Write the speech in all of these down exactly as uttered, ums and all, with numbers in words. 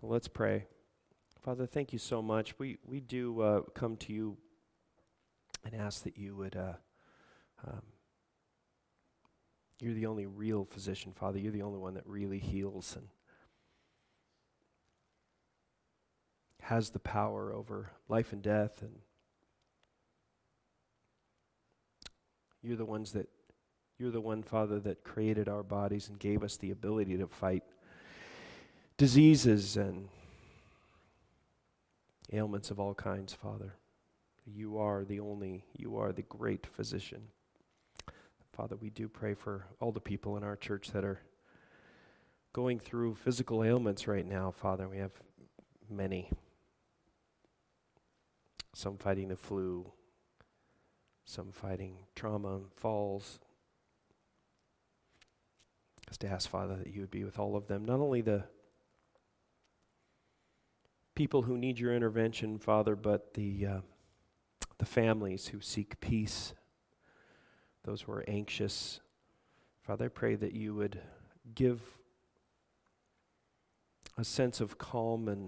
Let's pray. Father, thank you so much. We we do uh, come to you and ask that you would, uh, um, you're the only real physician, Father. You're the only one that really heals and has the power over life and death. And you're the ones that, you're the one, Father, that created our bodies and gave us the ability to fight diseases and ailments of all kinds, Father. You are the only, you are the great physician. Father, we do pray for all the people in our church that are going through physical ailments right now, Father. We have many. Some fighting the flu, some fighting trauma and falls. Just ask, Father, that you would be with all of them. Not only the people who need your intervention, Father, but the uh, the families who seek peace, those who are anxious. Father, I pray that you would give a sense of calm and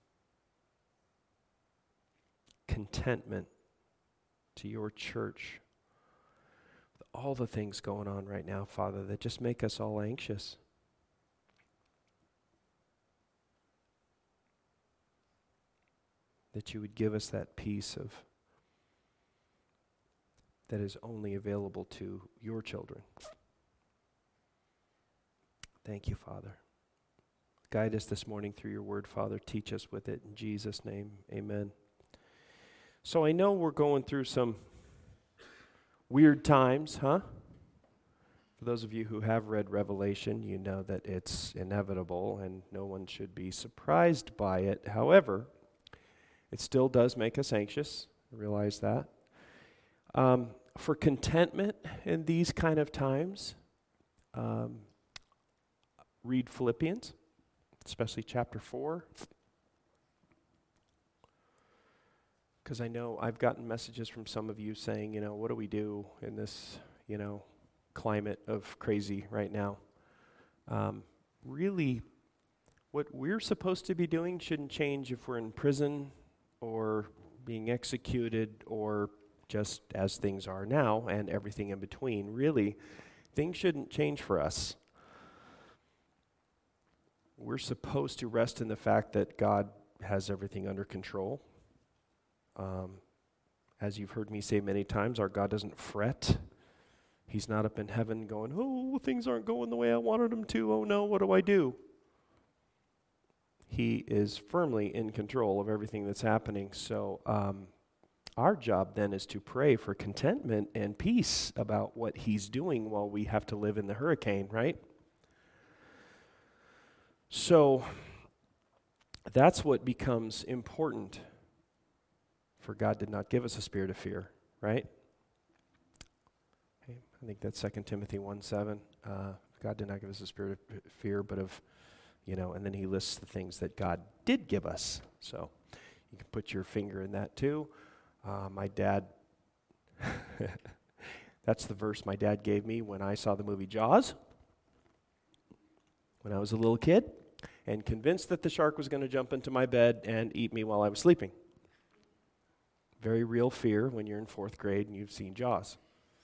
contentment to your church. With all the things going on right now, Father, that just make us all anxious. That you would give us that peace of that is only available to your children. Thank you, Father. Guide us this morning through your word, Father. Teach us with it. In Jesus' name, amen. So I know we're going through some weird times, huh? For those of you who have read Revelation, you know that it's inevitable and no one should be surprised by it. However, it still does make us anxious. I realize that. Um, for contentment in these kind of times, um, read Philippians, especially chapter four. Because I know I've gotten messages from some of you saying, you know, what do we do in this, you know, climate of crazy right now? Um, really, what we're supposed to be doing shouldn't change if we're in prison or being executed or just as things are now and everything in between. Really, things shouldn't change for us. We're supposed to rest in the fact that God has everything under control. Um, as you've heard me say many times, our God doesn't fret. He's not up in heaven going, oh, things aren't going the way I wanted them to. Oh no, what do I do? He is firmly in control of everything that's happening. So um, our job then is to pray for contentment and peace about what he's doing while we have to live in the hurricane, right? So that's what becomes important. For God did not give us a spirit of fear, right? Okay, I think that's Second Timothy one seven. Uh, God did not give us a spirit of fear, but of, you know, and then he lists the things that God did give us. So you can put your finger in that too. Uh, my dad, that's the verse my dad gave me when I saw the movie Jaws, when I was a little kid, and convinced that the shark was going to jump into my bed and eat me while I was sleeping. Very real fear when you're in fourth grade and you've seen Jaws.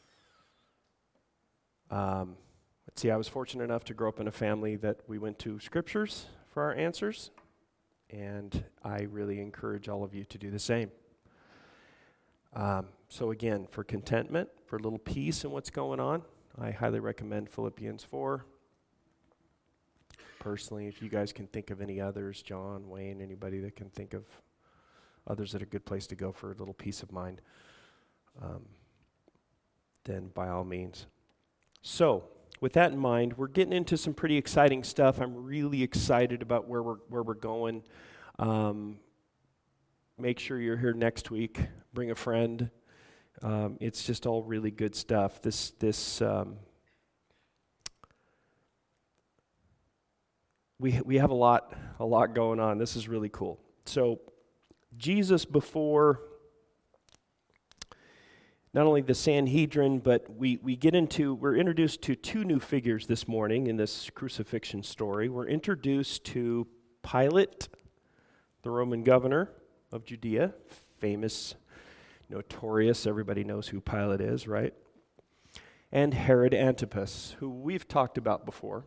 Um, let's see, I was fortunate enough to grow up in a family that we went to scriptures for our answers, and I really encourage all of you to do the same. Um, so again, for contentment, for a little peace in what's going on, I highly recommend Philippians four. Personally, if you guys can think of any others, John, Wayne, anybody that can think of others that are a good place to go for a little peace of mind, um, then by all means. So, with that in mind, we're getting into some pretty exciting stuff. I'm really excited about where we're where we're going. Um, make sure you're here next week. Bring a friend. Um, it's just all really good stuff. This this um, we we have a lot a lot going on. This is really cool. So, Jesus before not only the Sanhedrin, but we, we get into, we're introduced to two new figures this morning in this crucifixion story. We're introduced to Pilate the Roman governor of Judea, famous, notorious, everybody knows who Pilate is, right? And Herod Antipas, who we've talked about before.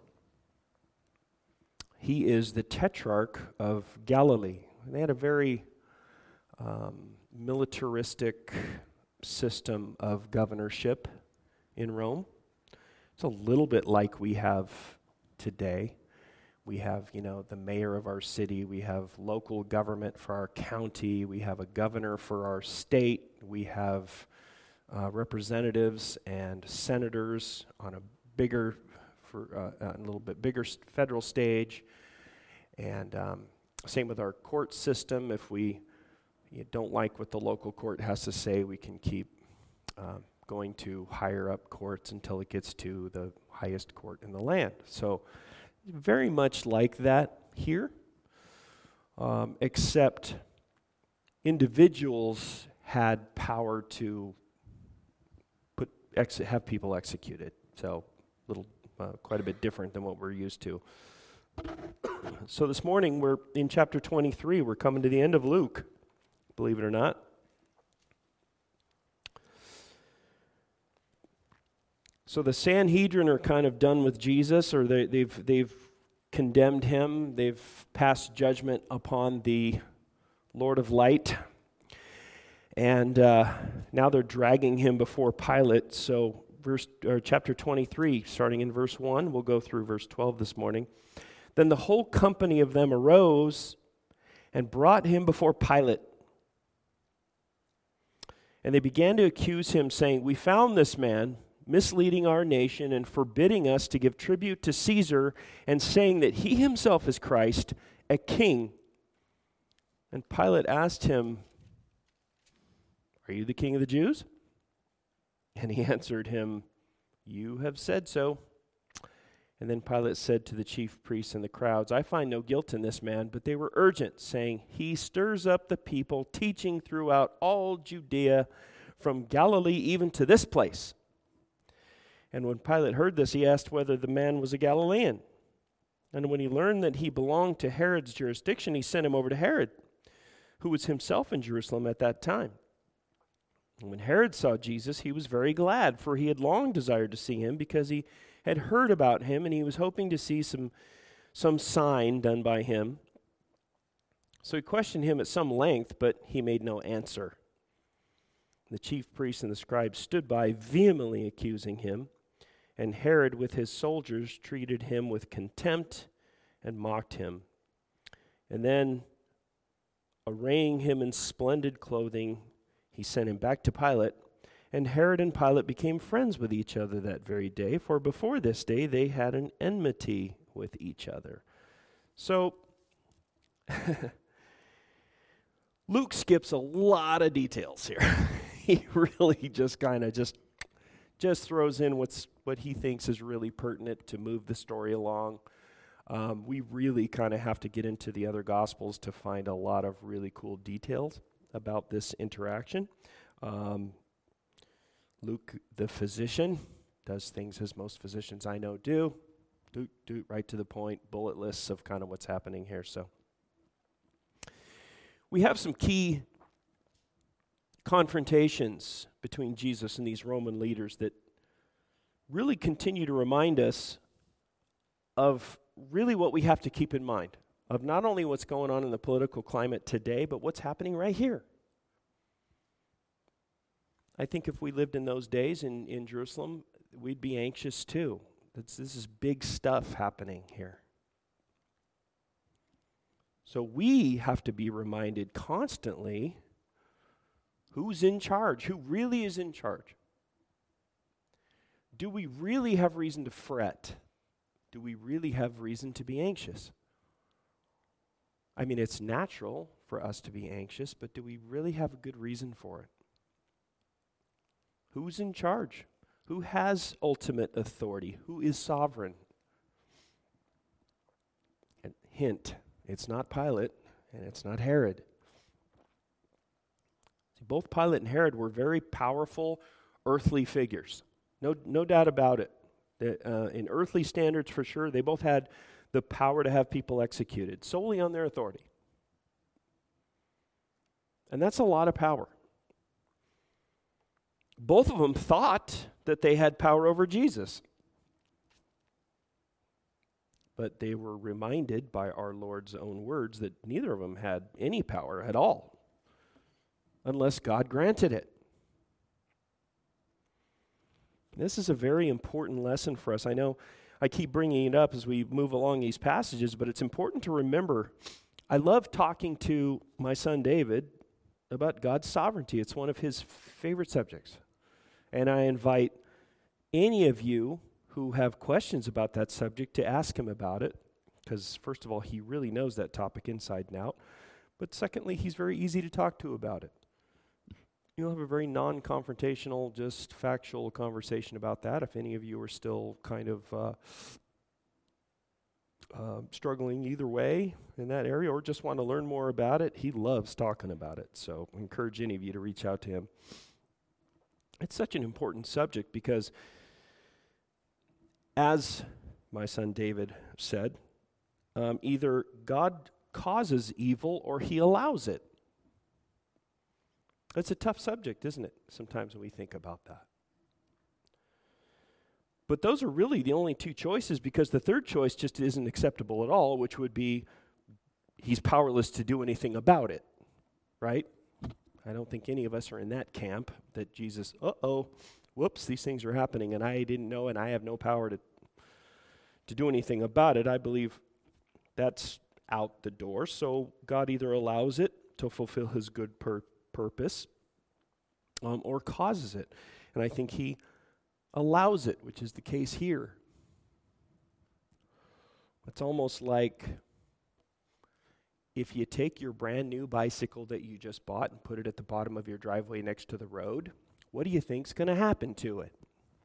He is the tetrarch of Galilee. They had a very um, militaristic system of governorship in Rome. It's a little bit like we have today. We have, you know, the mayor of our city. We have local government for our county. We have a governor for our state. We have uh, representatives and senators on a bigger, for uh, a little bit bigger federal stage. And um, same with our court system. If we you don't like what the local court has to say, we can keep uh, going to higher up courts until it gets to the highest court in the land. So very much like that here, um, except individuals had power to put ex- have people executed. So little, uh, quite a bit different than what we're used to. So this morning we're in chapter twenty-three. We're coming to the end of Luke, believe it or not. So the Sanhedrin are kind of done with Jesus, or they, they've they've condemned him. They've passed judgment upon the Lord of Light, and uh, now they're dragging him before Pilate. So verse or chapter twenty-three, starting in verse one, we'll go through verse twelve this morning. Then the whole company of them arose and brought him before Pilate. And they began to accuse him, saying, "We found this man misleading our nation and forbidding us to give tribute to Caesar, and saying that he himself is Christ, a king." And Pilate asked him, "Are you the king of the Jews?" And he answered him, "You have said so." And then Pilate said to the chief priests and the crowds, "I find no guilt in this man." But they were urgent, saying, "He stirs up the people, teaching throughout all Judea, from Galilee even to this place." And when Pilate heard this, he asked whether the man was a Galilean. And when he learned that he belonged to Herod's jurisdiction, he sent him over to Herod, who was himself in Jerusalem at that time. And when Herod saw Jesus, he was very glad, for he had long desired to see him, because he had heard about him, and he was hoping to see some, some sign done by him. So he questioned him at some length, but he made no answer. The chief priests and the scribes stood by, vehemently accusing him. And Herod, with his soldiers, treated him with contempt and mocked him. And then, arraying him in splendid clothing, he sent him back to Pilate. And Herod and Pilate became friends with each other that very day, for before this day they had an enmity with each other. So, Luke skips a lot of details here. He really just kind of just just throws in what's what he thinks is really pertinent to move the story along. Um, we really kind of have to get into the other Gospels to find a lot of really cool details about this interaction. Um, Luke, the physician, does things as most physicians I know do. Do, do right to the point, bullet lists of kind of what's happening here. So we have some key confrontations between Jesus and these Roman leaders that really continue to remind us of really what we have to keep in mind, of not only what's going on in the political climate today, but what's happening right here. I think if we lived in those days in, in Jerusalem, we'd be anxious too. This, this is big stuff happening here. So we have to be reminded constantly who's in charge, who really is in charge. Do we really have reason to fret? Do we really have reason to be anxious? I mean, it's natural for us to be anxious, but do we really have a good reason for it? Who's in charge? Who has ultimate authority? Who is sovereign? And hint, it's not Pilate and it's not Herod. See, both Pilate and Herod were very powerful earthly figures. No, no doubt about it. That, uh, in earthly standards, for sure, they both had the power to have people executed solely on their authority. And that's a lot of power. Both of them thought that they had power over Jesus. But they were reminded by our Lord's own words that neither of them had any power at all, unless God granted it. This is a very important lesson for us. I know I keep bringing it up as we move along these passages, but it's important to remember, I love talking to my son David about God's sovereignty. It's one of his favorite subjects. And I invite any of you who have questions about that subject to ask him about it, because first of all, he really knows that topic inside and out, but secondly, he's very easy to talk to about it. You'll have a very non-confrontational, just factual conversation about that. If any of you are still kind of uh, uh, struggling either way in that area or just want to learn more about it, he loves talking about it. So I encourage any of you to reach out to him. It's such an important subject because, as my son David said, um, either God causes evil or he allows it. It's a tough subject, isn't it, sometimes when we think about that. But those are really the only two choices, because the third choice just isn't acceptable at all, which would be he's powerless to do anything about it, right? I don't think any of us are in that camp that Jesus, uh-oh, whoops, these things are happening and I didn't know and I have no power to, to do anything about it. I believe that's out the door. So God either allows it to fulfill his good purpose, purpose, um, or causes it. And I think he allows it, which is the case here. It's almost like if you take your brand new bicycle that you just bought and put it at the bottom of your driveway next to the road, what do you think's going to happen to it?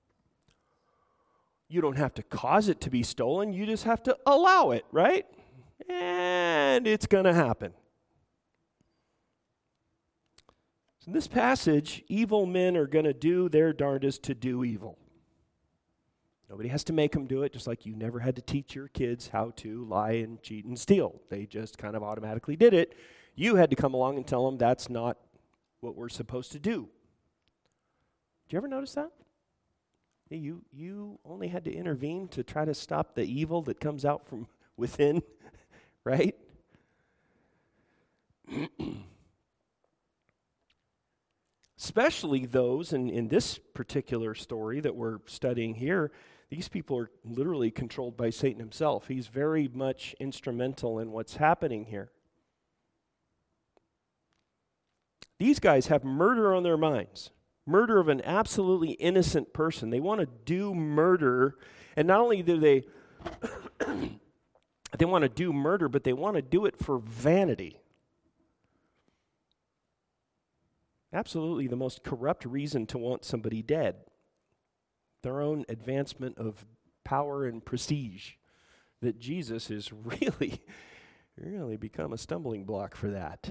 You don't have to cause it to be stolen, you just have to allow it, right? And it's going to happen. In this passage, evil men are going to do their darndest to do evil. Nobody has to make them do it, just like you never had to teach your kids how to lie and cheat and steal. They just kind of automatically did it. You had to come along and tell them that's not what we're supposed to do. Did you ever notice that? You, you only had to intervene to try to stop the evil that comes out from within, right? Especially those, in, in this particular story that we're studying here, these people are literally controlled by Satan himself. He's very much instrumental in what's happening here. These guys have murder on their minds, murder of an absolutely innocent person. They want to do murder, and not only do they, they want to do murder, but they want to do it for vanity. Absolutely the most corrupt reason to want somebody dead. Their own advancement of power and prestige. That Jesus is really, really become a stumbling block for that.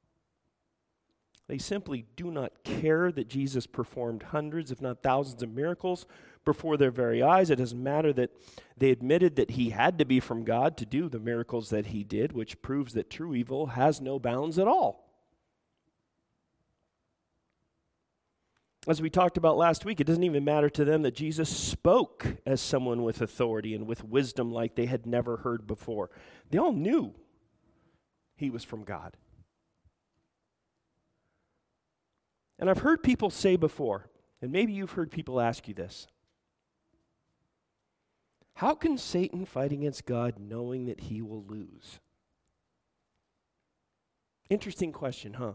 They simply do not care that Jesus performed hundreds, if not thousands of miracles before their very eyes. It doesn't matter that they admitted that he had to be from God to do the miracles that he did, which proves that true evil has no bounds at all. As we talked about last week, it doesn't even matter to them that Jesus spoke as someone with authority and with wisdom like they had never heard before. They all knew he was from God. And I've heard people say before, and maybe you've heard people ask you this, how can Satan fight against God knowing that he will lose? Interesting question, huh?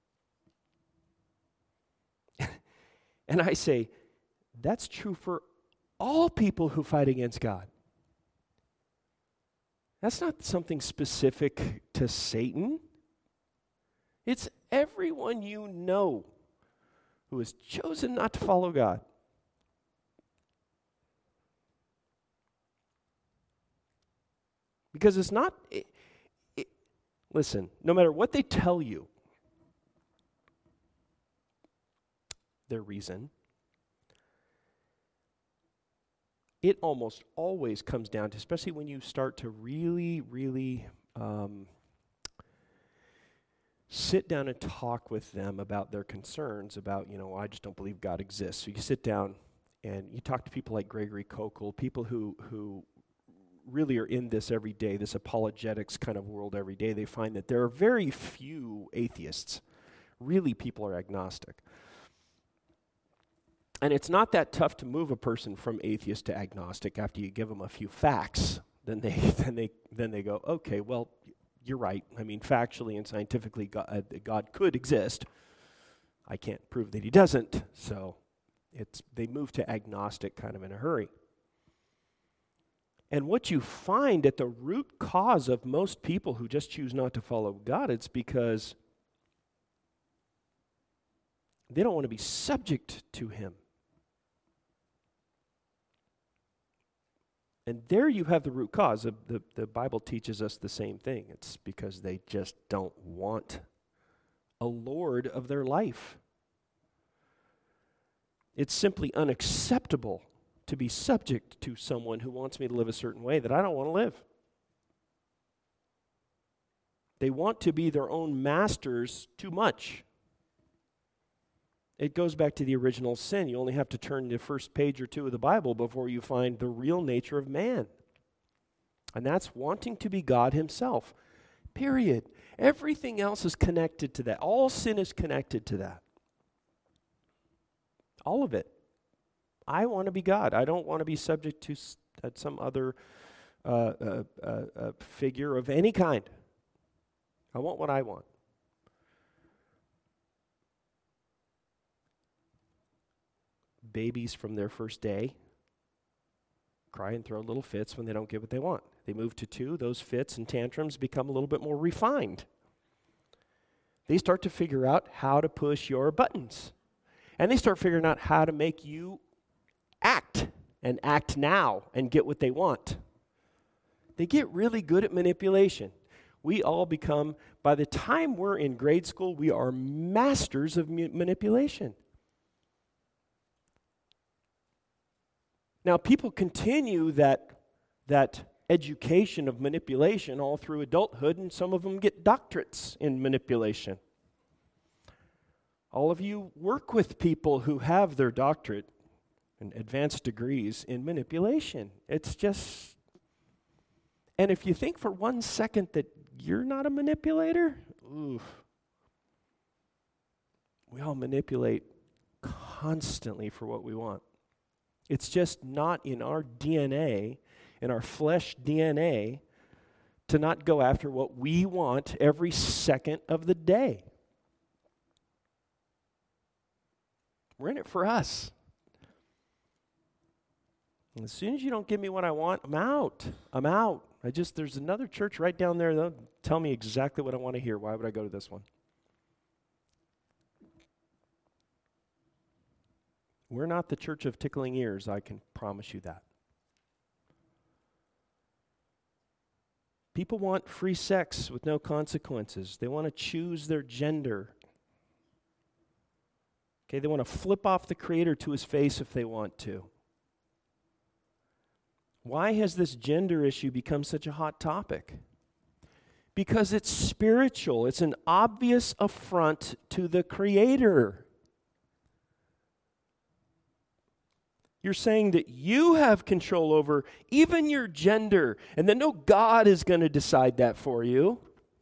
And I say, that's true for all people who fight against God. That's not something specific to Satan. It's everyone you know who has chosen not to follow God. Because it's not, it, it, listen, no matter what they tell you, their reason, it almost always comes down to, especially when you start to really, really um, sit down and talk with them about their concerns about, you know, I just don't believe God exists. So you sit down and you talk to people like Gregory Kokel, people who who really are in this every day, this apologetics kind of world every day. They find that there are very few atheists. Really, people are agnostic. And it's not that tough to move a person from atheist to agnostic after you give them a few facts. Then they then they then they go, okay, well, you're right. I mean, factually and scientifically, God, uh, God could exist. I can't prove that he doesn't. So it's they move to agnostic kind of in a hurry. And what you find at the root cause of most people who just choose not to follow God, it's because they don't want to be subject to him. And there you have the root cause. The, the, the Bible teaches us the same thing. It's because they just don't want a Lord of their life. It's simply unacceptable to be subject to someone who wants me to live a certain way that I don't want to live. They want to be their own masters too much. It goes back to the original sin. You only have to turn the first page or two of the Bible before you find the real nature of man. And that's wanting to be God himself. Period. Everything else is connected to that. All sin is connected to that. All of it. I want to be God. I don't want to be subject to s- uh, some other uh, uh, uh, uh, figure of any kind. I want what I want. Babies from their first day cry and throw little fits when they don't get what they want. They move to two, those fits and tantrums become a little bit more refined. They start to figure out how to push your buttons. And they start figuring out how to make you act and act now and get what they want. They get really good at manipulation. We all become, by the time we're in grade school, we are masters of mu- manipulation. Now, people continue that, that education of manipulation all through adulthood, and some of them get doctorates in manipulation. All of you work with people who have their doctorate and advanced degrees in manipulation. It's just, and if you think for one second that you're not a manipulator, oof. We all manipulate constantly for what we want. It's just not in our D N A, in our flesh D N A, to not go after what we want every second of the day. We're in it for us. And as soon as you don't give me what I want, I'm out. I'm out. I just, there's another church right down there that'll tell me exactly what I want to hear. Why would I go to this one? We're not the church of tickling ears, I can promise you that. People want free sex with no consequences. They want to choose their gender. Okay, they want to flip off the Creator to his face if they want to. Why has this gender issue become such a hot topic? Because it's spiritual. It's an obvious affront to the Creator. You're saying that you have control over even your gender, and that no God is going to decide that for you.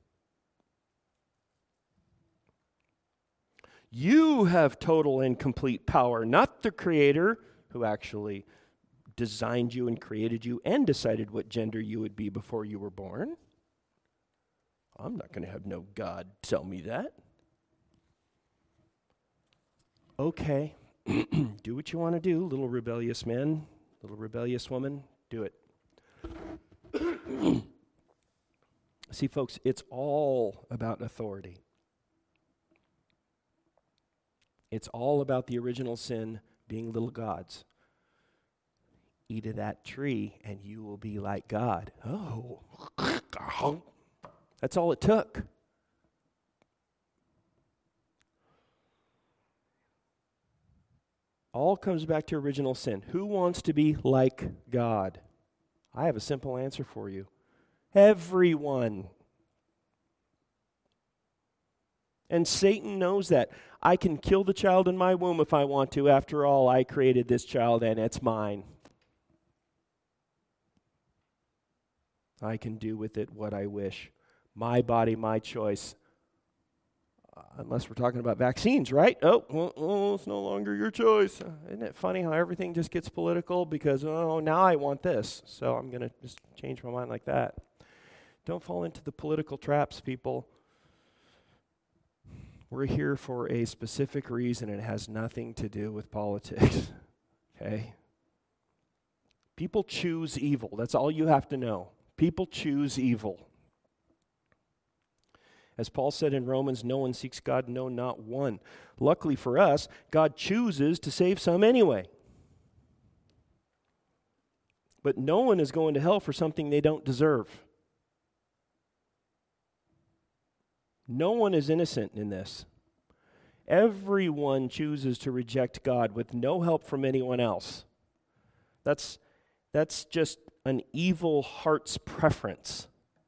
You have total and complete power, not the Creator who actually designed you and created you and decided what gender you would be before you were born. I'm not going to have no God tell me that. Okay. Do what you want to do, little rebellious man, little rebellious woman, do it. See, folks, it's all about authority. It's all about the original sin being little gods. Eat of that tree and you will be like God. Oh, that's all it took. All comes back to original sin. Who wants to be like God? I have a simple answer for you. Everyone. And Satan knows that. I can kill the child in my womb if I want to. After all, I created this child and it's mine. I can do with it what I wish. My body, my choice. Uh, unless we're talking about vaccines, right? Oh, well, oh, it's no longer your choice. Uh, isn't it funny how everything just gets political because, oh, now I want this, so I'm going to just change my mind like that. Don't fall into the political traps, people. We're here for a specific reason, and it has nothing to do with politics, okay? People choose evil. That's all you have to know. People choose evil. As Paul said in Romans, no one seeks God, no, not one. Luckily for us, God chooses to save some anyway. But no one is going to hell for something they don't deserve. No one is innocent in this. Everyone chooses to reject God with no help from anyone else. That's, that's just an evil heart's preference.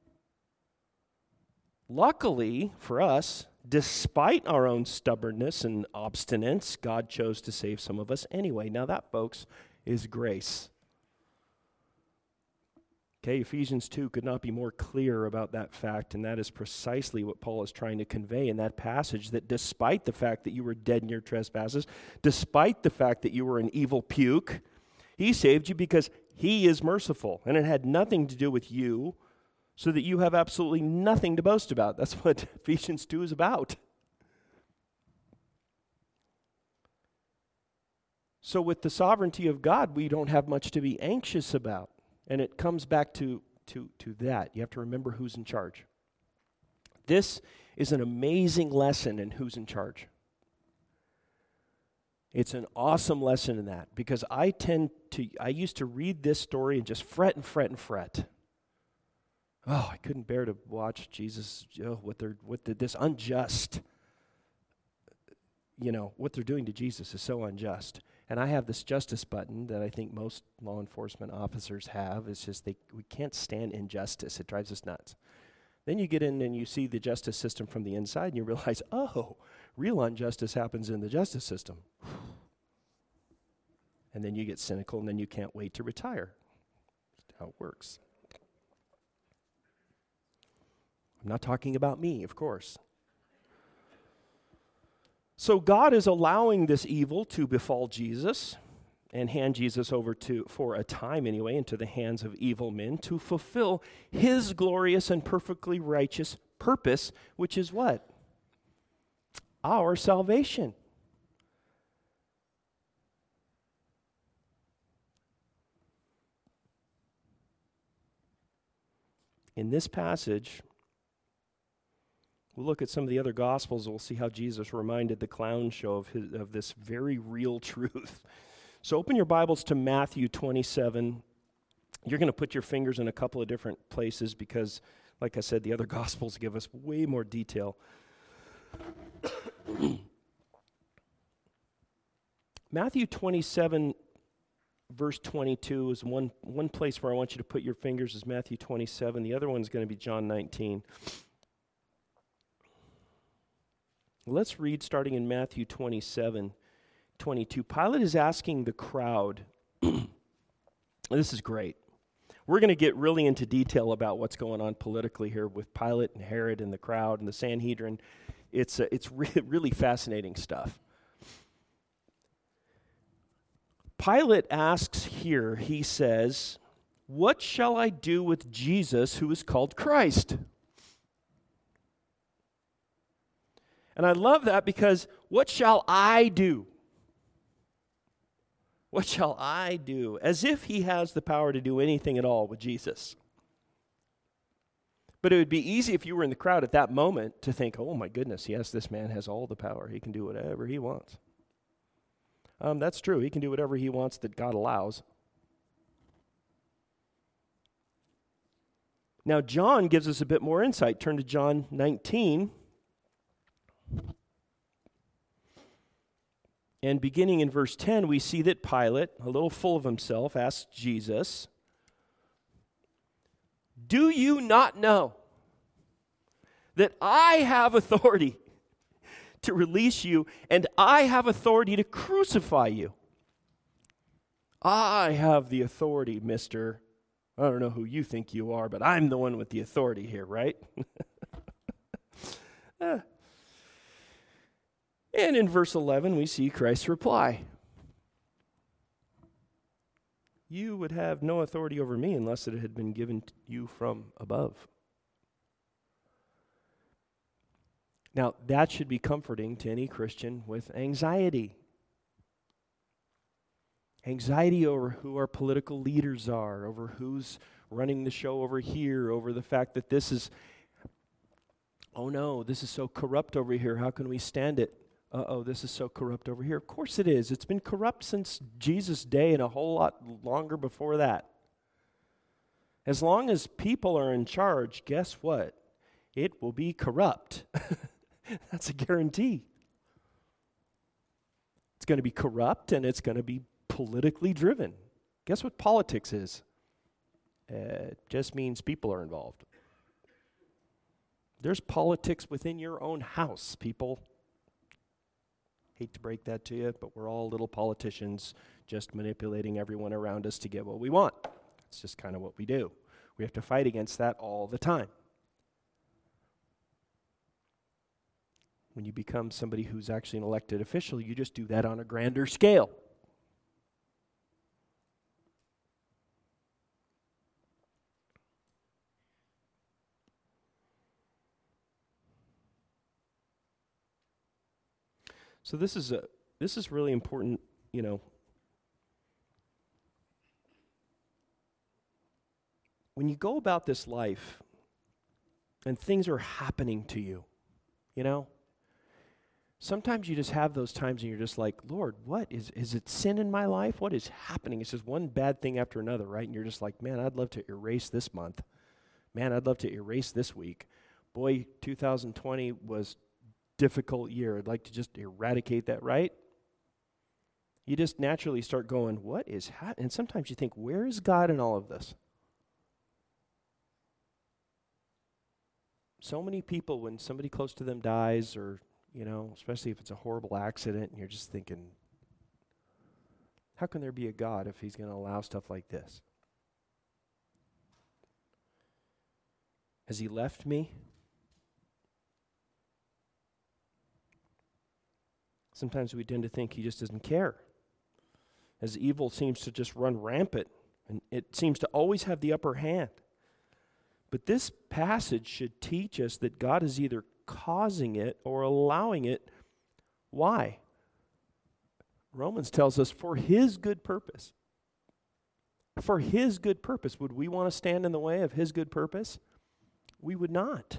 Luckily for us, despite our own stubbornness and obstinance, God chose to save some of us anyway. Now that, folks, is grace. Okay, Ephesians two could not be more clear about that fact, and that is precisely what Paul is trying to convey in that passage, that despite the fact that you were dead in your trespasses, despite the fact that you were an evil puke, he saved you because he is merciful, and it had nothing to do with you, so that you have absolutely nothing to boast about. That's what Ephesians two is about. So with the sovereignty of God, we don't have much to be anxious about. And it comes back to, to, to that. You have to remember who's in charge. This is an amazing lesson in who's in charge. It's an awesome lesson in that, because I tend to, I used to read this story and just fret and fret and fret. Oh, I couldn't bear to watch Jesus, oh, what they're, what the, this unjust, you know, what they're doing to Jesus is so unjust. And I have this justice button that I think most law enforcement officers have. It's just they we can't stand injustice. It drives us nuts. Then you get in and you see the justice system from the inside and you realize, oh, real injustice happens in the justice system. And then you get cynical and then you can't wait to retire. That's how it works. I'm not talking about me, of course. So God is allowing this evil to befall Jesus and hand Jesus over to, for a time anyway, into the hands of evil men to fulfill his glorious and perfectly righteous purpose, which is what? Our salvation. In this passage, we'll look at some of the other Gospels, and we'll see how Jesus reminded the clown show of, his, of this very real truth. So open your Bibles to Matthew twenty-seven. You're going to put your fingers in a couple of different places because, like I said, the other Gospels give us way more detail. Matthew twenty-seven, verse twenty-two is one, one place where I want you to put your fingers is Matthew twenty-seven. The other one is going to be John nineteen. Let's read starting in Matthew twenty-seven, twenty-two. Pilate is asking the crowd, this is great. We're going to get really into detail about what's going on politically here with Pilate and Herod and the crowd and the Sanhedrin. It's, uh, it's re- really fascinating stuff. Pilate asks here, he says, "What shall I do with Jesus who is called Christ?" And I love that because what shall I do? What shall I do? As if he has the power to do anything at all with Jesus. But it would be easy if you were in the crowd at that moment to think, oh my goodness, yes, this man has all the power. He can do whatever he wants. Um, that's true. He can do whatever he wants that God allows. Now, John gives us a bit more insight. Turn to John nineteen. And beginning in verse ten, we see that Pilate, a little full of himself, asks Jesus, "Do you not know that I have authority to release you, and I have authority to crucify you. I have the authority, mister. I don't know who you think you are, but I'm the one with the authority here, right? uh. And in verse eleven, we see Christ's reply. You would have no authority over me unless it had been given to you from above. Now, that should be comforting to any Christian with anxiety. Anxiety over who our political leaders are, over who's running the show over here, over the fact that this is, oh no, this is so corrupt over here. How can we stand it? Uh-oh, this is so corrupt over here. Of course it is. It's been corrupt since Jesus' day and a whole lot longer before that. As long as people are in charge, guess what? It will be corrupt. That's a guarantee. It's going to be corrupt and it's going to be politically driven. Guess what politics is? Uh, it just means people are involved. There's politics within your own house, people. Hate to break that to you, but we're all little politicians just manipulating everyone around us to get what we want. It's just kind of what we do. We have to fight against that all the time. When you become somebody who's actually an elected official, you just do that on a grander scale. So this is a this is really important, you know. When you go about this life and things are happening to you, you know, sometimes you just have those times and you're just like, Lord, what is, is it sin in my life? What is happening? It's just one bad thing after another, right? And you're just like, man, I'd love to erase this month. Man, I'd love to erase this week. Boy, two thousand twenty was difficult year. I'd like to just eradicate that, right? You just naturally start going, what is happening? And sometimes you think, where is God in all of this? So many people, when somebody close to them dies, or, you know, especially if it's a horrible accident, and you're just thinking, how can there be a God if he's going to allow stuff like this? Has he left me? Sometimes we tend to think he just doesn't care, as evil seems to just run rampant, and it seems to always have the upper hand. But this passage should teach us that God is either causing it or allowing it. Why? Romans tells us for his good purpose. For his good purpose. Would we want to stand in the way of his good purpose? We would not.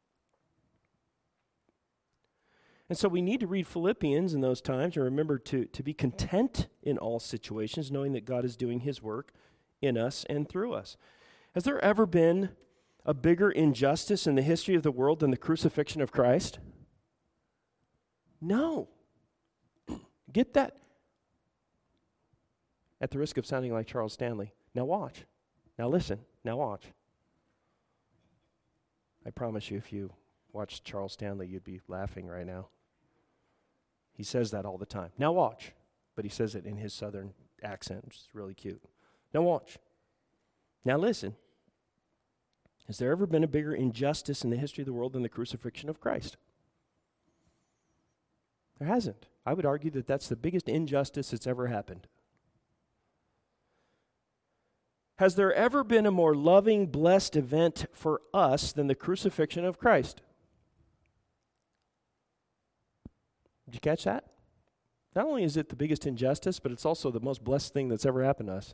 And so we need to read Philippians in those times and remember to, to be content in all situations, knowing that God is doing his work in us and through us. Has there ever been a bigger injustice in the history of the world than the crucifixion of Christ? No. Get that? At the risk of sounding like Charles Stanley. Now watch. Now listen. Now watch. I promise you, if you watched Charles Stanley, you'd be laughing right now. He says that all the time. Now watch. But he says it in his southern accent, which is really cute. Now watch. Now listen. Has there ever been a bigger injustice in the history of the world than the crucifixion of Christ? There hasn't. I would argue that that's the biggest injustice that's ever happened. Has there ever been a more loving, blessed event for us than the crucifixion of Christ? Did you catch that? Not only is it the biggest injustice, but it's also the most blessed thing that's ever happened to us.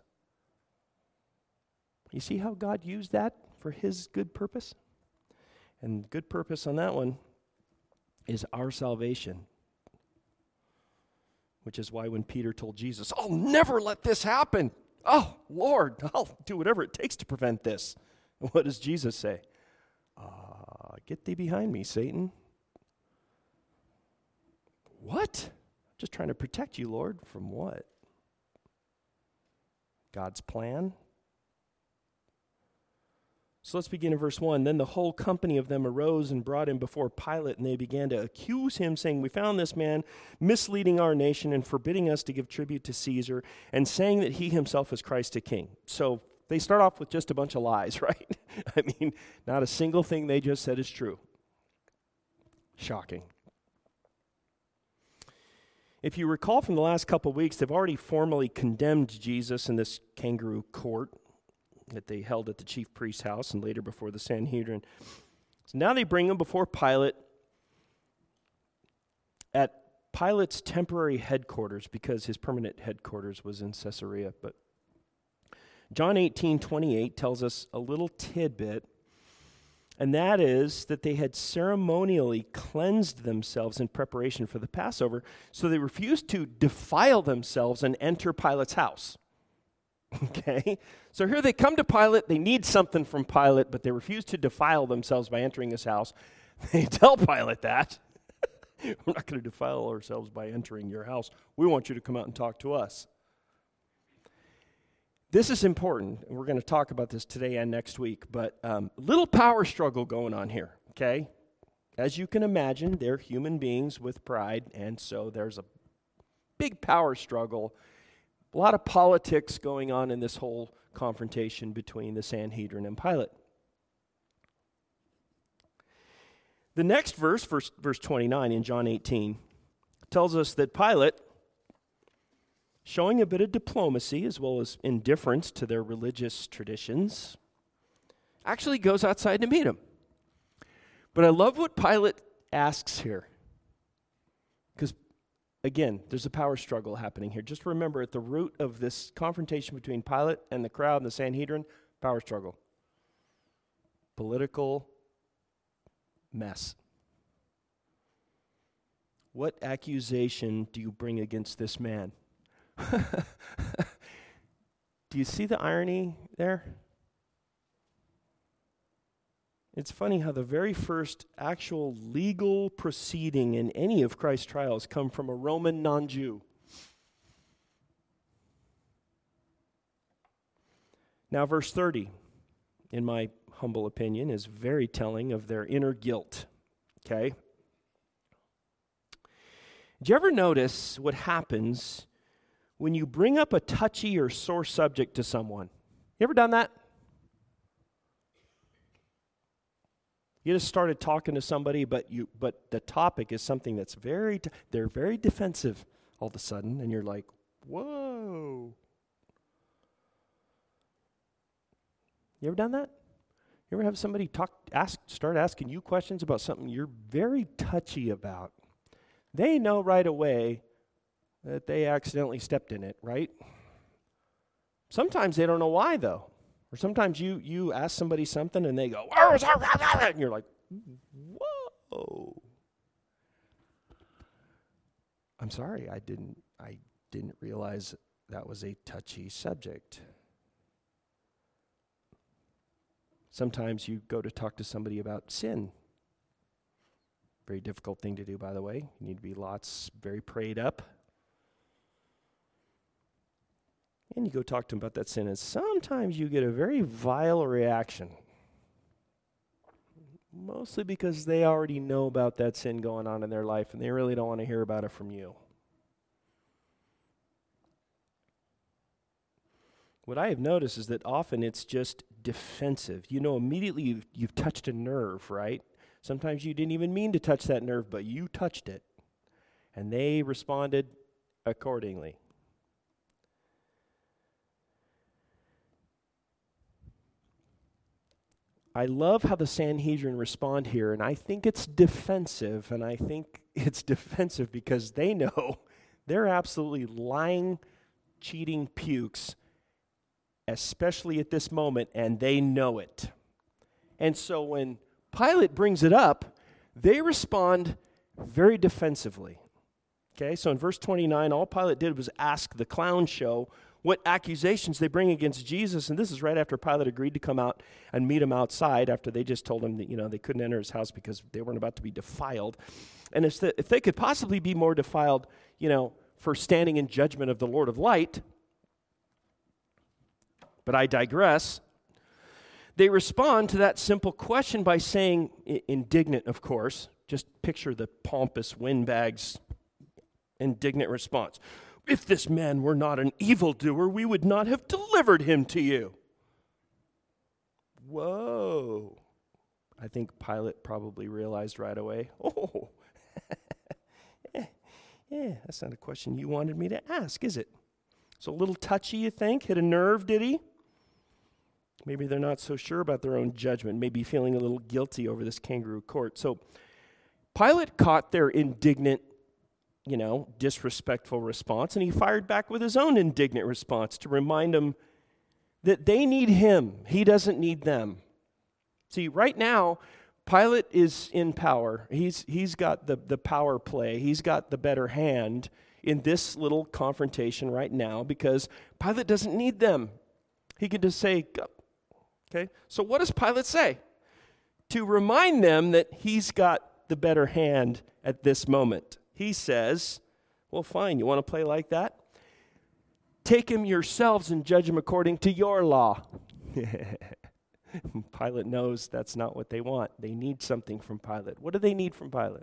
You see how God used that for his good purpose? And good purpose on that one is our salvation. Which is why when Peter told Jesus, I'll never let this happen. Oh, Lord, I'll do whatever it takes to prevent this. And what does Jesus say? Uh, get thee behind me, Satan. What? Just trying to protect you, Lord. From what? God's plan? So let's begin in verse one. Then the whole company of them arose and brought him before Pilate, and they began to accuse him, saying, "We found this man misleading our nation and forbidding us to give tribute to Caesar, and saying that he himself is Christ a king." So they start off with just a bunch of lies, right? I mean, not a single thing they just said is true. Shocking. If you recall from the last couple of weeks, they've already formally condemned Jesus in this kangaroo court that they held at the chief priest's house and later before the Sanhedrin. So now they bring him before Pilate at Pilate's temporary headquarters, because his permanent headquarters was in Caesarea. But John eighteen twenty-eight tells us a little tidbit, and that is that they had ceremonially cleansed themselves in preparation for the Passover, so they refused to defile themselves and enter Pilate's house. Okay? So here they come to Pilate, they need something from Pilate, but they refuse to defile themselves by entering his house. They tell Pilate that. We're not going to defile ourselves by entering your house. We want you to come out and talk to us. This is important, and we're going to talk about this today and next week, but um, little power struggle going on here, okay? As you can imagine, they're human beings with pride, and so there's a big power struggle. A lot of politics going on in this whole confrontation between the Sanhedrin and Pilate. The next verse, verse, verse twenty-nine in John eighteen, tells us that Pilate, showing a bit of diplomacy as well as indifference to their religious traditions, actually goes outside to meet him. But I love what Pilate asks here, because again, there's a power struggle happening here. Just remember, at the root of this confrontation between Pilate and the crowd and the Sanhedrin, power struggle. Political mess. What accusation do you bring against this man? Do you see the irony there? It's funny how the very first actual legal proceeding in any of Christ's trials come from a Roman non-Jew. Now, verse thirty, in my humble opinion, is very telling of their inner guilt. Okay? Did you ever notice what happens when you bring up a touchy or sore subject to someone? You ever done that? You just started talking to somebody, but you but the topic is something that's very, they're very defensive all of a sudden, and you're like, whoa. You ever done that? You ever have somebody talk, ask, start asking you questions about something you're very touchy about? They know right away that they accidentally stepped in it, right? Sometimes they don't know why, though. Or sometimes you you ask somebody something and they go, and you're like, whoa. I'm sorry, I didn't I didn't realize that was a touchy subject. Sometimes you go to talk to somebody about sin. Very difficult thing to do, by the way. You need to be lots, very prayed up. And you go talk to them about that sin, and sometimes you get a very vile reaction. Mostly because they already know about that sin going on in their life, and they really don't want to hear about it from you. What I have noticed is that often it's just defensive. You know, immediately you've, you've touched a nerve, right? Sometimes you didn't even mean to touch that nerve, but you touched it. And they responded accordingly. I love how the Sanhedrin respond here, and I think it's defensive, and I think it's defensive because they know they're absolutely lying, cheating pukes, especially at this moment, and they know it. And so when Pilate brings it up, they respond very defensively. Okay, so in verse twenty-nine, all Pilate did was ask the clown show what accusations they bring against Jesus, and this is right after Pilate agreed to come out and meet him outside after they just told him that, you know, they couldn't enter his house because they weren't about to be defiled. And if, the, if they could possibly be more defiled, you know, for standing in judgment of the Lord of light, but I digress. They respond to that simple question by saying, indignant, of course, just picture the pompous windbags indignant response. If this man were not an evildoer, we would not have delivered him to you. Whoa. I think Pilate probably realized right away, oh, yeah, yeah, that's not a question you wanted me to ask, is it? So a little touchy, you think? Hit a nerve, did he? Maybe they're not so sure about their own judgment, maybe feeling a little guilty over this kangaroo court. So Pilate caught their indignant, you know, disrespectful response, and he fired back with his own indignant response to remind them that they need him. He doesn't need them. See, right now, Pilate is in power. He's he's got the, the power play. He's got the better hand in this little confrontation right now because Pilate doesn't need them. He could just say, go. Okay? So what does Pilate say? To remind them that he's got the better hand at this moment. He says, well, fine, you want to play like that? Take him yourselves and judge him according to your law. Pilate knows that's not what they want. They need something from Pilate. What do they need from Pilate?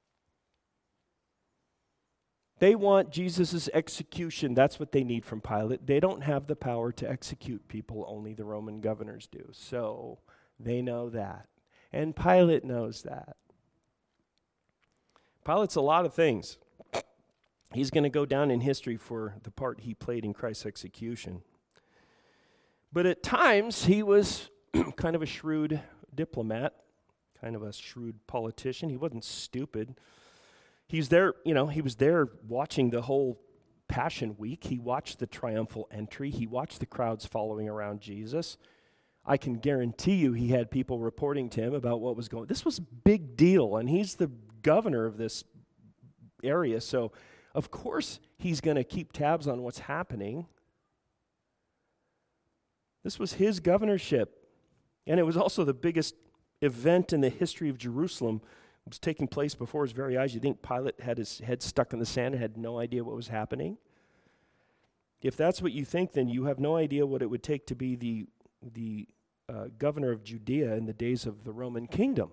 They want Jesus' execution. That's what they need from Pilate. They don't have the power to execute people. Only the Roman governors do. So they know that. And Pilate knows that. Pilate's a lot of things. He's going to go down in history for the part he played in Christ's execution. But at times, he was kind of a shrewd diplomat, kind of a shrewd politician. He wasn't stupid. He's there, you know, he was there watching the whole Passion Week. He watched the triumphal entry. He watched the crowds following around Jesus. I can guarantee you he had people reporting to him about what was going on. This was a big deal, and he's the governor of this area, so of course he's going to keep tabs on what's happening. This was his governorship, and it was also the biggest event in the history of Jerusalem. It was taking place before his very eyes. You think Pilate had his head stuck in the sand and had no idea what was happening? If that's what you think, then you have no idea what it would take to be the, the uh, governor of Judea in the days of the Roman kingdom.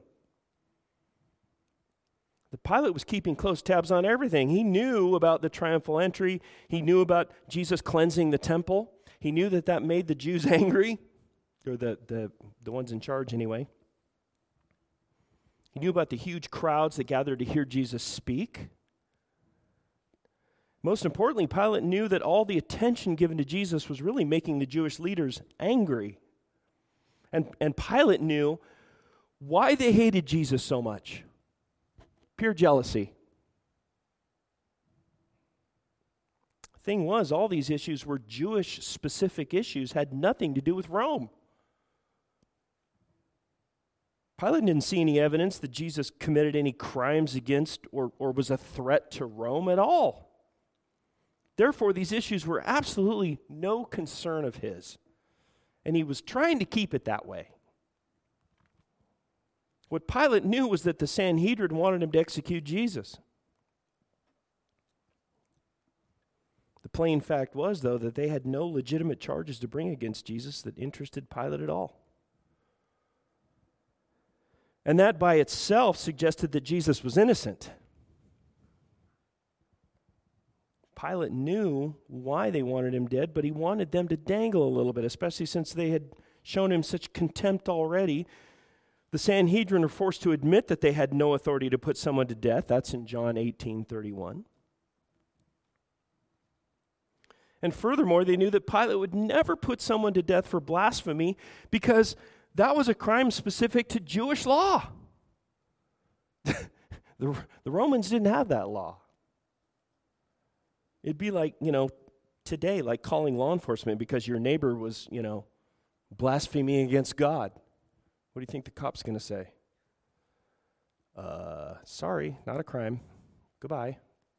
The Pilate was keeping close tabs on everything. He knew about the triumphal entry. He knew about Jesus cleansing the temple. He knew that that made the Jews angry, or the, the, the ones in charge anyway. He knew about the huge crowds that gathered to hear Jesus speak. Most importantly, Pilate knew that all the attention given to Jesus was really making the Jewish leaders angry. And, and Pilate knew why they hated Jesus so much. Pure jealousy. Thing was, all these issues were Jewish-specific issues, had nothing to do with Rome. Pilate didn't see any evidence that Jesus committed any crimes against or, or was a threat to Rome at all. Therefore, these issues were absolutely no concern of his, and he was trying to keep it that way. What Pilate knew was that the Sanhedrin wanted him to execute Jesus. The plain fact was, though, that they had no legitimate charges to bring against Jesus that interested Pilate at all. And that by itself suggested that Jesus was innocent. Pilate knew why they wanted him dead, but he wanted them to dangle a little bit, especially since they had shown him such contempt already. The Sanhedrin are forced to admit that they had no authority to put someone to death. That's in John eighteen thirty-one. And furthermore, they knew that Pilate would never put someone to death for blasphemy because that was a crime specific to Jewish law. the, the Romans didn't have that law. It'd be like, you know, today, like calling law enforcement because your neighbor was, you know, blaspheming against God. What do you think the cop's going to say? Uh, sorry, not a crime. Goodbye.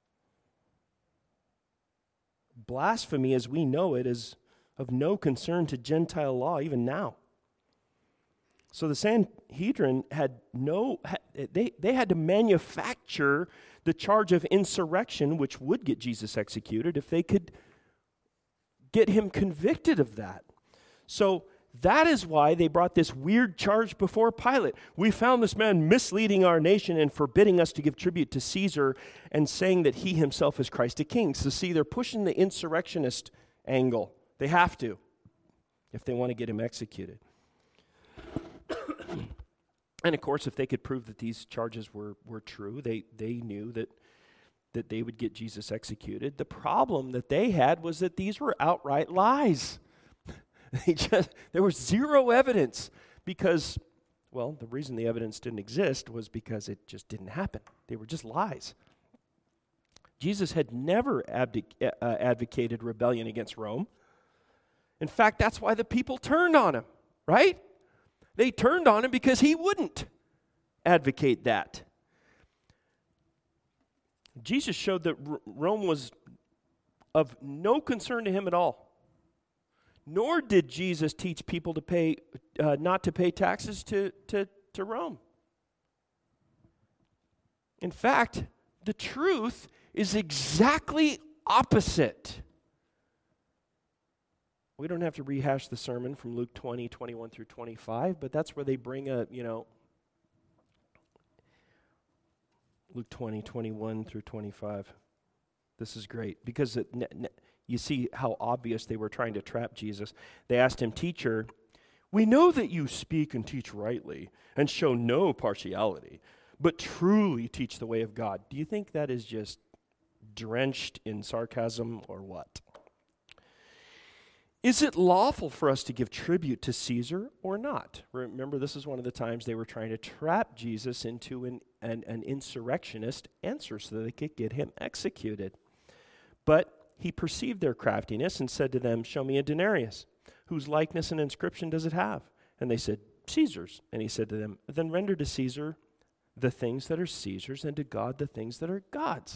Blasphemy, as we know it, is of no concern to Gentile law even now. So the Sanhedrin had no, they, they had to manufacture the charge of insurrection, which would get Jesus executed, if they could get him convicted of that. So That is why they brought this weird charge before Pilate. We found this man misleading our nation and forbidding us to give tribute to Caesar and saying that he himself is Christ a king. So see, they're pushing the insurrectionist angle. They have to if they want to get him executed. And of course, if they could prove that these charges were, were true, they, they knew that, that they would get Jesus executed. The problem that they had was that these were outright lies. They just, there was zero evidence because, well, the reason the evidence didn't exist was because it just didn't happen. They were just lies. Jesus had never abdic- uh, advocated rebellion against Rome. In fact, that's why the people turned on him, right? They turned on him because he wouldn't advocate that. Jesus showed that R- Rome was of no concern to him at all. Nor did Jesus teach people to pay, uh, not to pay taxes to, to, to Rome. In fact, the truth is exactly opposite. We don't have to rehash the sermon from Luke twenty, twenty-one through twenty-five, but that's where they bring a, you know, Luke twenty, twenty-one through twenty-five. This is great because it, ne, ne, you see how obvious they were trying to trap Jesus. They asked him, "Teacher, we know that you speak and teach rightly and show no partiality, but truly teach the way of God." Do you think that is just drenched in sarcasm or what? Is it lawful for us to give tribute to Caesar or not? Remember, this is one of the times they were trying to trap Jesus into an, an, an insurrectionist answer so that they could get him executed. But he perceived their craftiness and said to them, "Show me a denarius. Whose likeness and inscription does it have?" And they said, "Caesar's." And he said to them, "Then render to Caesar the things that are Caesar's, and to God the things that are God's."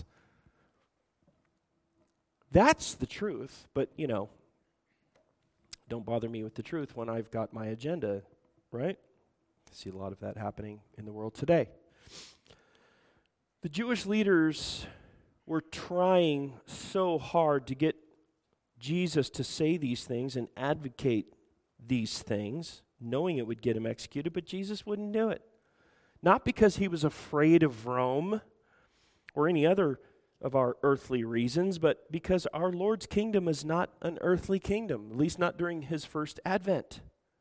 That's the truth, but, you know, don't bother me with the truth when I've got my agenda, right? I see a lot of that happening in the world today. The Jewish leaders were trying so hard to get Jesus to say these things and advocate these things, knowing it would get him executed, but Jesus wouldn't do it. Not because he was afraid of Rome or any other of our earthly reasons, but because our Lord's kingdom is not an earthly kingdom, at least not during his first advent.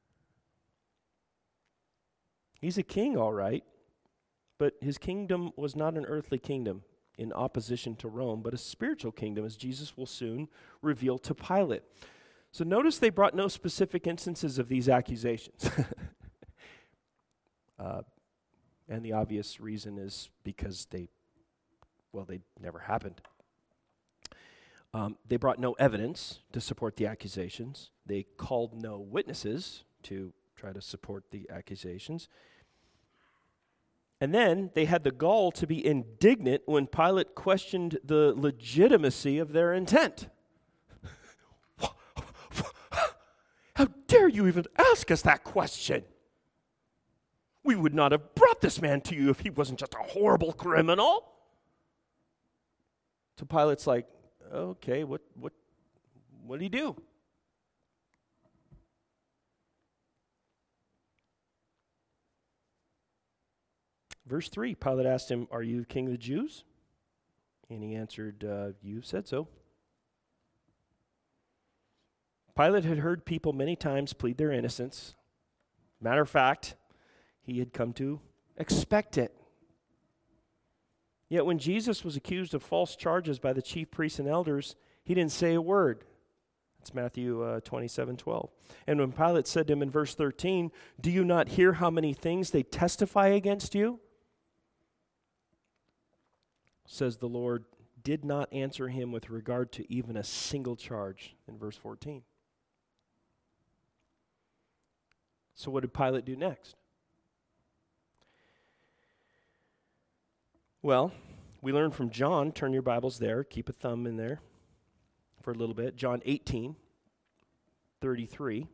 He's a king, all right, but his kingdom was not an earthly kingdom in opposition to Rome, but a spiritual kingdom, as Jesus will soon reveal to Pilate. So notice they brought no specific instances of these accusations. uh, and the obvious reason is because they Well, they never happened. Um, they brought no evidence to support the accusations. They called no witnesses to try to support the accusations. And then they had the gall to be indignant when Pilate questioned the legitimacy of their intent. How dare you even ask us that question? We would not have brought this man to you if he wasn't just a horrible criminal. So Pilate's like, okay, what what what did he do? Verse three, Pilate asked him, "Are you king of the Jews?" And he answered, uh, "You said so." Pilate had heard people many times plead their innocence. Matter of fact, he had come to expect it. Yet when Jesus was accused of false charges by the chief priests and elders, he didn't say a word. That's Matthew uh, twenty-seven twelve. And when Pilate said to him in verse thirteen, "Do you not hear how many things they testify against you?" Says the Lord, did not answer him with regard to even a single charge in verse fourteen. So what did Pilate do next? Well, we learn from John, turn your Bibles there, keep a thumb in there for a little bit. John eighteen, thirty-three.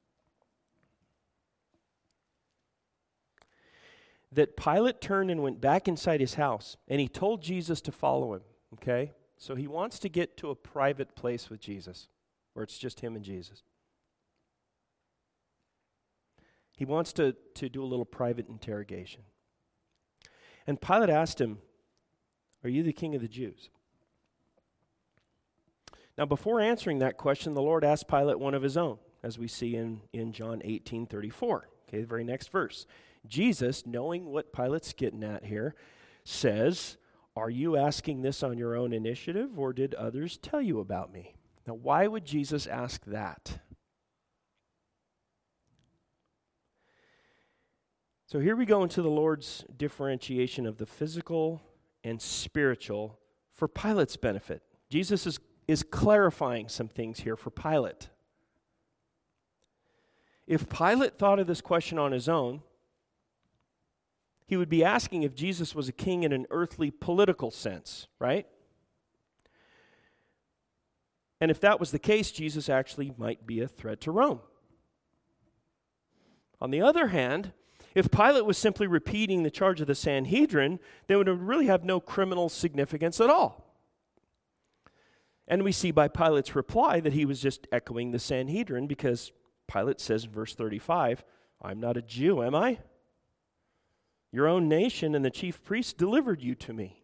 That Pilate turned and went back inside his house, and he told Jesus to follow him, okay? So he wants to get to a private place with Jesus, where it's just him and Jesus. He wants to, to do a little private interrogation. And Pilate asked him, "Are you the king of the Jews?" Now, before answering that question, the Lord asked Pilate one of his own, as we see in, in John eighteen thirty-four. Okay, the very next verse. Jesus, knowing what Pilate's getting at here, says, "Are you asking this on your own initiative, or did others tell you about me?" Now, why would Jesus ask that? So here we go into the Lord's differentiation of the physical and spiritual for Pilate's benefit. Jesus is, is clarifying some things here for Pilate. If Pilate thought of this question on his own, he would be asking if Jesus was a king in an earthly political sense, right? And if that was the case, Jesus actually might be a threat to Rome. On the other hand, if Pilate was simply repeating the charge of the Sanhedrin, then it would really have no criminal significance at all. And we see by Pilate's reply that he was just echoing the Sanhedrin, because Pilate says in verse thirty-five, "I'm not a Jew, am I? Your own nation and the chief priests delivered you to me."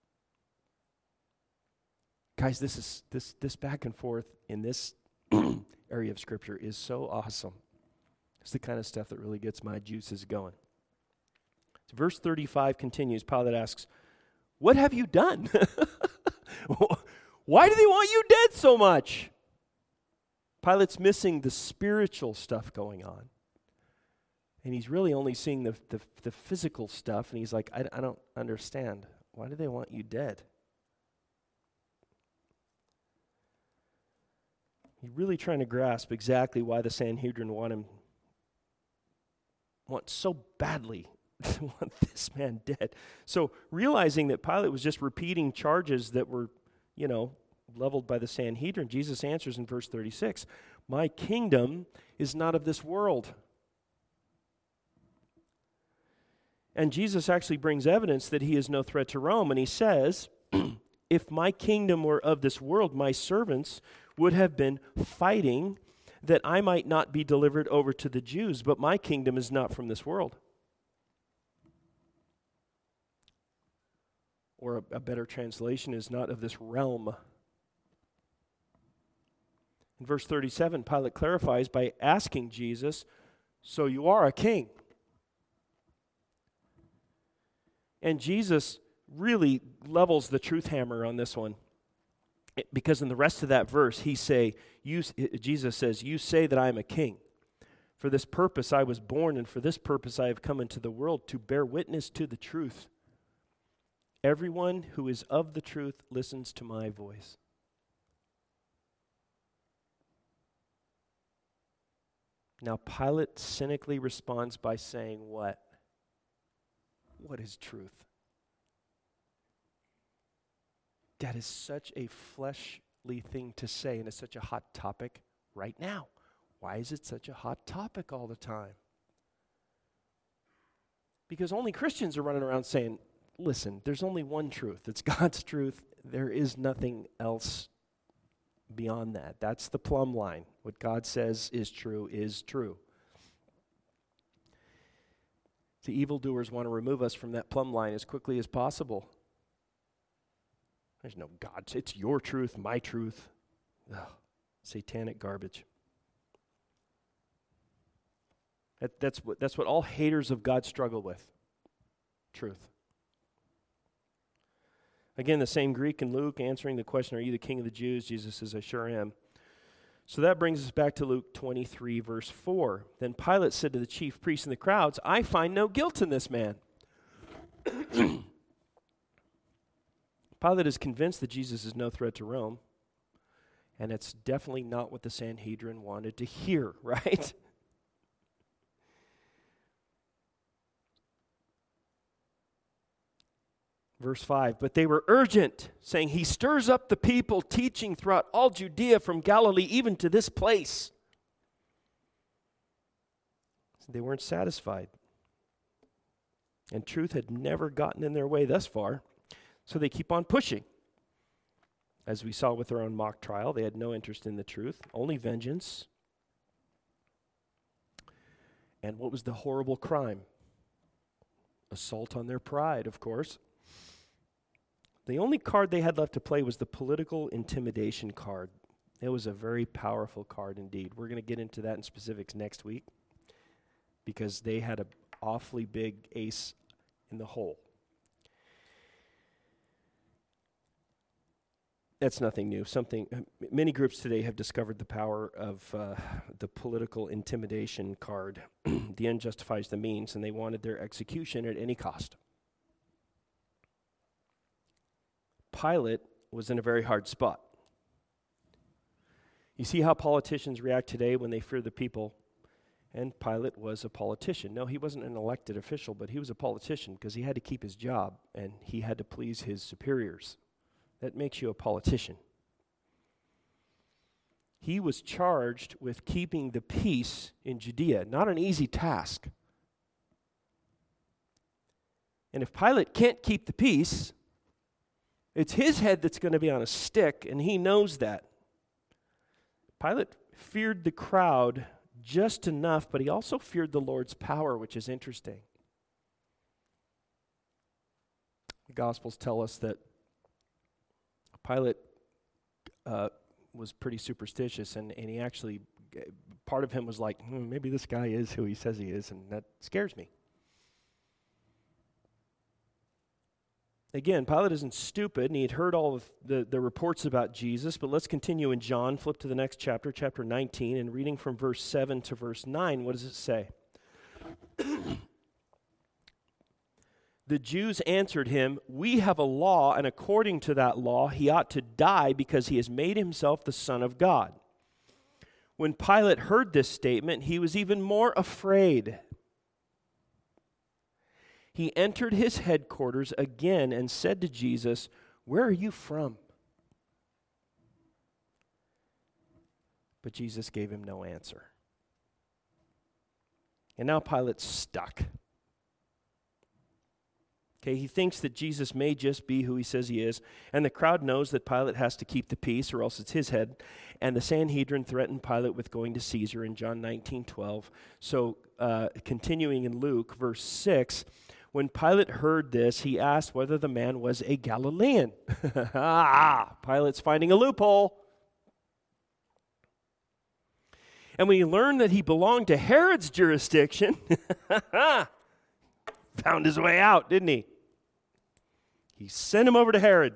Guys, this is this this back and forth in this area of Scripture is so awesome. It's the kind of stuff that really gets my juices going. So verse thirty-five continues. Pilate asks, "What have you done? Why do they want you dead so much?" Pilate's missing the spiritual stuff going on. And he's really only seeing the, the, the physical stuff. And he's like, I, I don't understand. Why do they want you dead? He's really trying to grasp exactly why the Sanhedrin want him, want so badly to want this man dead. So realizing that Pilate was just repeating charges that were, you know, leveled by the Sanhedrin, Jesus answers in verse thirty-six, "My kingdom is not of this world." And Jesus actually brings evidence that he is no threat to Rome, and he says, "If my kingdom were of this world, my servants would have been fighting that I might not be delivered over to the Jews, but my kingdom is not from this world." Or a, a better translation is not of this realm. In verse thirty-seven, Pilate clarifies by asking Jesus, "So you are a king?" And Jesus really levels the truth hammer on this one. Because in the rest of that verse, he say, you, Jesus says, "You say that I am a king. For this purpose I was born, and for this purpose I have come into the world, to bear witness to the truth. Everyone who is of the truth listens to my voice." Now Pilate cynically responds by saying what? What is truth? That is such a fleshly thing to say, and it's such a hot topic right now. Why is it such a hot topic all the time? Because only Christians are running around saying, listen, there's only one truth. It's God's truth. There is nothing else beyond that. That's the plumb line. What God says is true is true. The evildoers want to remove us from that plumb line as quickly as possible. There's no God. It's your truth, my truth. Ugh, satanic garbage. That, that's what that's what all haters of God struggle with. Truth. Again, the same Greek in Luke answering the question, "Are you the king of the Jews?" Jesus says, "I sure am." So that brings us back to Luke twenty-three, verse four. Then Pilate said to the chief priests and the crowds, "I find no guilt in this man." Pilate is convinced that Jesus is no threat to Rome, and it's definitely not what the Sanhedrin wanted to hear, right? Verse five, "But they were urgent, saying, 'He stirs up the people, teaching throughout all Judea from Galilee even to this place.'" They weren't satisfied. And truth had never gotten in their way thus far, so they keep on pushing. As we saw with their own mock trial, they had no interest in the truth, only vengeance. And what was the horrible crime? Assault on their pride, of course. The only card they had left to play was the political intimidation card. It was a very powerful card indeed. We're going to get into that in specifics next week because they had an awfully big ace in the hole. That's nothing new. Something many groups today have discovered the power of uh, the political intimidation card. The end justifies the means, and they wanted their execution at any cost. Pilate was in a very hard spot. You see how politicians react today when they fear the people, and Pilate was a politician. No, he wasn't an elected official, but he was a politician because he had to keep his job, and he had to please his superiors. That makes you a politician. He was charged with keeping the peace in Judea. Not an easy task. And if Pilate can't keep the peace, it's his head that's going to be on a stick, and he knows that. Pilate feared the crowd just enough, but he also feared the Lord's power, which is interesting. The Gospels tell us that Pilate uh, was pretty superstitious, and, and he actually, part of him was like, hmm, maybe this guy is who he says he is, and that scares me. Again, Pilate isn't stupid, and he had heard all of the, the reports about Jesus, but let's continue in John. Flip to the next chapter, chapter nineteen, and reading from verse seven to verse nine, what does it say? The Jews answered him, "We have a law, and according to that law, he ought to die because he has made himself the Son of God." When Pilate heard this statement, he was even more afraid. He entered his headquarters again and said to Jesus, "Where are you from?" But Jesus gave him no answer. And now Pilate's stuck. Okay, he thinks that Jesus may just be who he says he is, and the crowd knows that Pilate has to keep the peace or else it's his head, and the Sanhedrin threatened Pilate with going to Caesar in John nineteen twelve. So uh, continuing in Luke, verse six, when Pilate heard this, he asked whether the man was a Galilean. ah, Pilate's finding a loophole. And when he learned that he belonged to Herod's jurisdiction, found his way out, didn't he? He sent him over to Herod,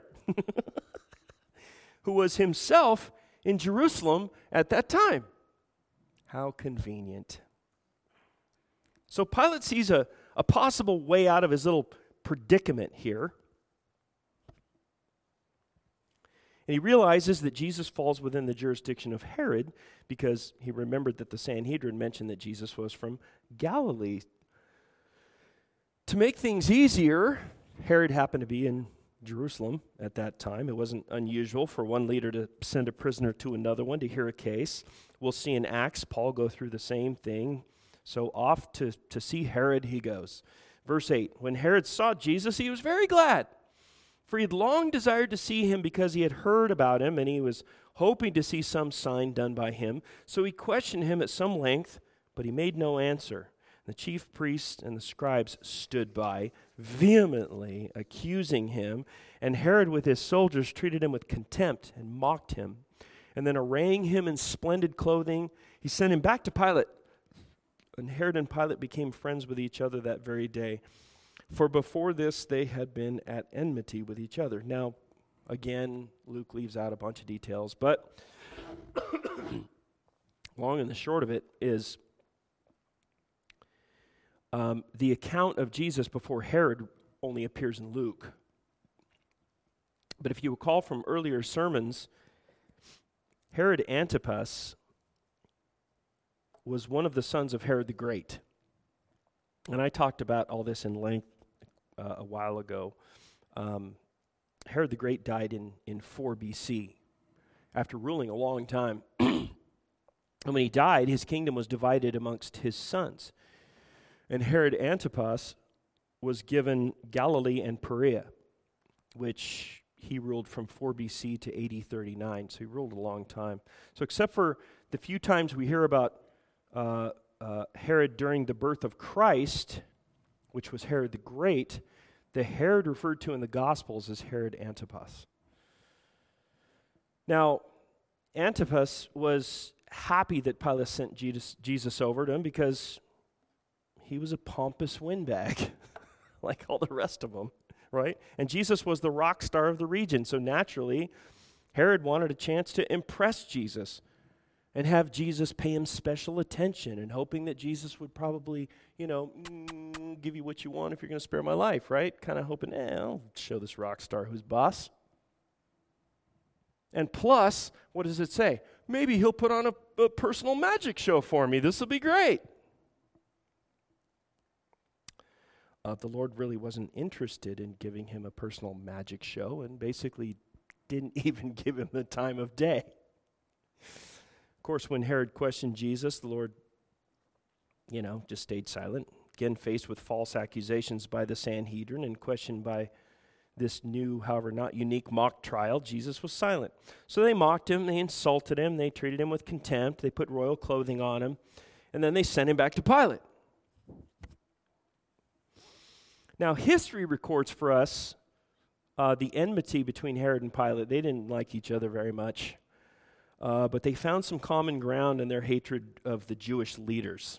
who was himself in Jerusalem at that time. How convenient. So Pilate sees a, a possible way out of his little predicament here. And he realizes that Jesus falls within the jurisdiction of Herod because he remembered that the Sanhedrin mentioned that Jesus was from Galilee. To make things easier, Herod happened to be in Jerusalem at that time. It wasn't unusual for one leader to send a prisoner to another one to hear a case. We'll see in Acts, Paul go through the same thing. So off to, to see Herod he goes. Verse eight, when Herod saw Jesus, he was very glad, for he had long desired to see him because he had heard about him, and he was hoping to see some sign done by him. So he questioned him at some length, but he made no answer. The chief priests and the scribes stood by, vehemently accusing him, and Herod with his soldiers treated him with contempt and mocked him. And then arraying him in splendid clothing, he sent him back to Pilate. And Herod and Pilate became friends with each other that very day. For before this, they had been at enmity with each other. Now, again, Luke leaves out a bunch of details, but long and the short of it is um, the account of Jesus before Herod only appears in Luke. But if you recall from earlier sermons, Herod Antipas was one of the sons of Herod the Great. And I talked about all this in length uh, a while ago. Um, Herod the Great died in, in four B C after ruling a long time. And when he died, his kingdom was divided amongst his sons. And Herod Antipas was given Galilee and Perea, which he ruled from four B C to A D thirty-nine. So he ruled a long time. So except for the few times we hear about uh, uh, Herod during the birth of Christ, which was Herod the Great, the Herod referred to in the Gospels as Herod Antipas. Now, Antipas was happy that Pilate sent Jesus, Jesus over to him because he was a pompous windbag, like all the rest of them, right? And Jesus was the rock star of the region, so naturally, Herod wanted a chance to impress Jesus and have Jesus pay him special attention, and hoping that Jesus would probably, you know, mm, give you what you want if you're going to spare my life, right? Kind of hoping, eh, I'll show this rock star who's boss. And plus, what does it say? Maybe he'll put on a, a personal magic show for me. This will be great. Uh, the Lord really wasn't interested in giving him a personal magic show, and basically didn't even give him the time of day. Of course, when Herod questioned Jesus, the Lord, you know, just stayed silent. Again, faced with false accusations by the Sanhedrin and questioned by this new, however not unique mock trial, Jesus was silent. So they mocked him, they insulted him, they treated him with contempt, they put royal clothing on him, and then they sent him back to Pilate. Now, history records for us uh, the enmity between Herod and Pilate. They didn't like each other very much. Uh, but they found some common ground in their hatred of the Jewish leaders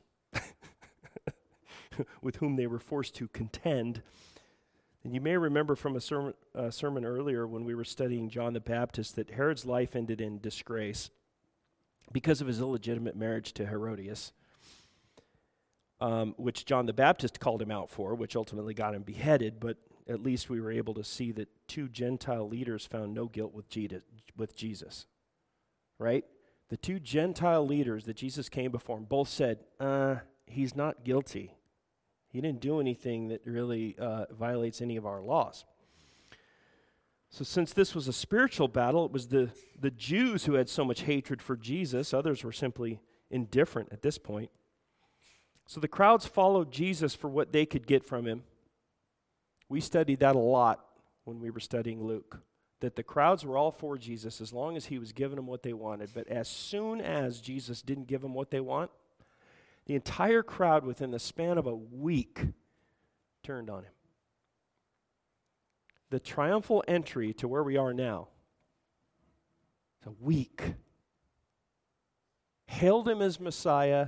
with whom they were forced to contend. And you may remember from a sermon, uh, sermon earlier when we were studying John the Baptist that Herod's life ended in disgrace because of his illegitimate marriage to Herodias, um, which John the Baptist called him out for, which ultimately got him beheaded, but at least we were able to see that two Gentile leaders found no guilt with Jesus. Right? The two Gentile leaders that Jesus came before him both said, uh, he's not guilty. He didn't do anything that really uh, violates any of our laws. So since this was a spiritual battle, it was the, the Jews who had so much hatred for Jesus. Others were simply indifferent at this point. So the crowds followed Jesus for what they could get from him. We studied that a lot when we were studying Luke, that the crowds were all for Jesus as long as he was giving them what they wanted. But as soon as Jesus didn't give them what they want, the entire crowd within the span of a week turned on him. The triumphal entry to where we are now, a week, hailed him as Messiah.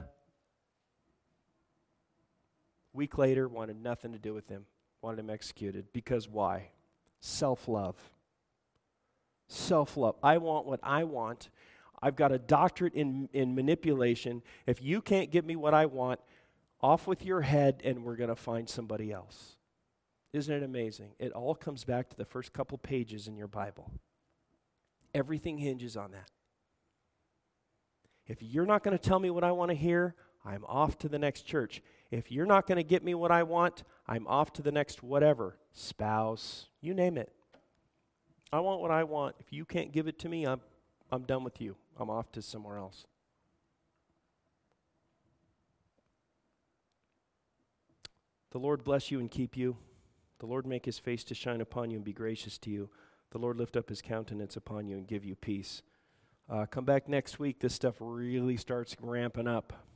Week later, wanted nothing to do with him, wanted him executed. Because why? Self-love. Self-love. I want what I want. I've got a doctorate in, in manipulation. If you can't give me what I want, off with your head and we're going to find somebody else. Isn't it amazing? It all comes back to the first couple pages in your Bible. Everything hinges on that. If you're not going to tell me what I want to hear, I'm off to the next church. If you're not going to get me what I want, I'm off to the next whatever. Spouse, you name it. I want what I want. If you can't give it to me, I'm I'm done with you. I'm off to somewhere else. The Lord bless you and keep you. The Lord make his face to shine upon you and be gracious to you. The Lord lift up his countenance upon you and give you peace. Uh, come back next week. This stuff really starts ramping up.